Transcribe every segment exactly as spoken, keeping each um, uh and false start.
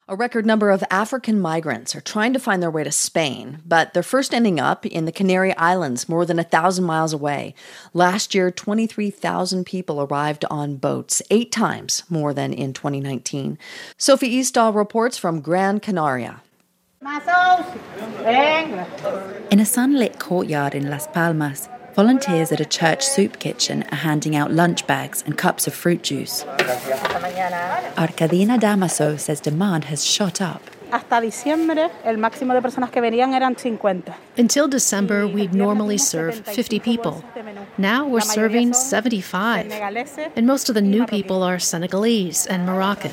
A record number of African migrants are trying to find their way to Spain, but they're first ending up in the Canary Islands, more than a thousand miles away. Last year, twenty-three thousand people arrived on boats, eight times more than in twenty nineteen. Sophie Eastall reports from Gran Canaria. In a sunlit courtyard in Las Palmas, volunteers at a church soup kitchen are handing out lunch bags and cups of fruit juice. Arcadina Damaso says demand has shot up. Until December, we'd normally serve fifty people. Now we're serving seventy-five. And most of the new people are Senegalese and Moroccan.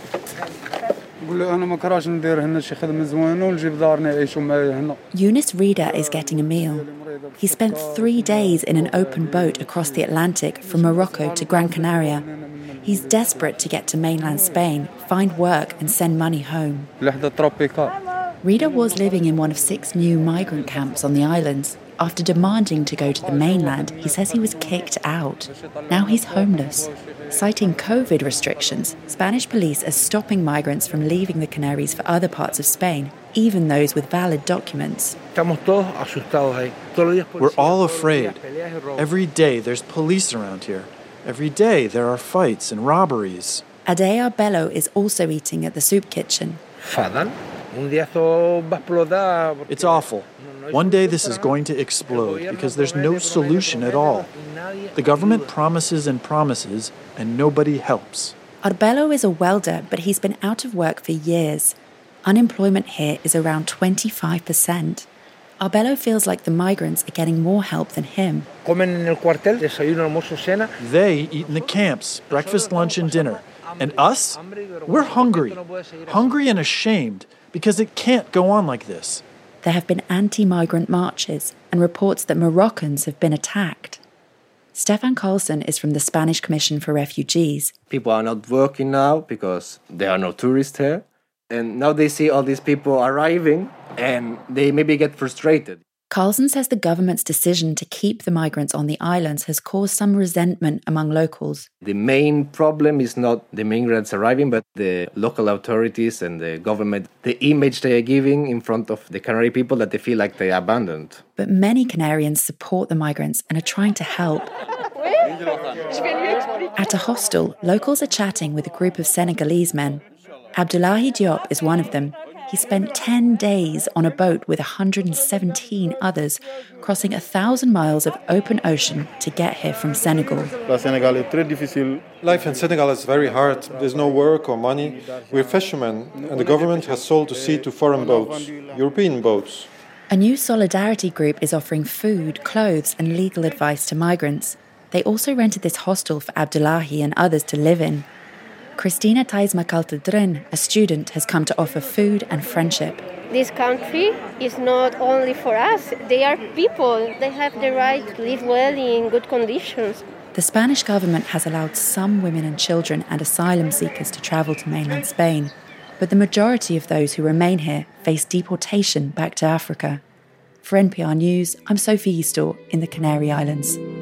Yunus Rida is getting a meal. He spent three days in an open boat across the Atlantic from Morocco to Gran Canaria. He's desperate to get to mainland Spain, find work and send money home. Rida was living in one of six new migrant camps on the islands. After demanding to go to the mainland, he says he was kicked out. Now he's homeless. Citing COVID restrictions, Spanish police are stopping migrants from leaving the Canaries for other parts of Spain, even those with valid documents. We're all afraid. Every day there's police around here. Every day there are fights and robberies. Ade Arbello is also eating at the soup kitchen. It's awful. One day this is going to explode because there's no solution at all. The government promises and promises, and nobody helps. Arbello is a welder, but he's been out of work for years. Unemployment here is around twenty-five percent. Arbello feels like the migrants are getting more help than him. They eat in the camps, breakfast, lunch, and dinner. And us? We're hungry. Hungry and ashamed, because it can't go on like this. There have been anti-migrant marches and reports that Moroccans have been attacked. Stefan Carlson is from the Spanish Commission for Refugees. People are not working now because there are no tourists here. And now they see all these people arriving and they maybe get frustrated. Carlson says the government's decision to keep the migrants on the islands has caused some resentment among locals. The main problem is not the migrants arriving, but the local authorities and the government, the image they are giving in front of the Canary people that they feel like they are abandoned. But many Canarians support the migrants and are trying to help. At a hostel, locals are chatting with a group of Senegalese men. Abdullahi Diop is one of them. He spent ten days on a boat with one hundred seventeen others, crossing a thousand miles of open ocean to get here from Senegal. Life in Senegal is very hard. There's no work or money. We're fishermen, and the government has sold the sea to foreign boats, European boats. A new solidarity group is offering food, clothes, and legal advice to migrants. They also rented this hostel for Abdullahi and others to live in. Christina Thais Macaltadrin, a student, has come to offer food and friendship. This country is not only for us. They are people. They have the right to live well in good conditions. The Spanish government has allowed some women and children and asylum seekers to travel to mainland Spain, but the majority of those who remain here face deportation back to Africa. For N P R News, I'm Sophie Eastall in the Canary Islands.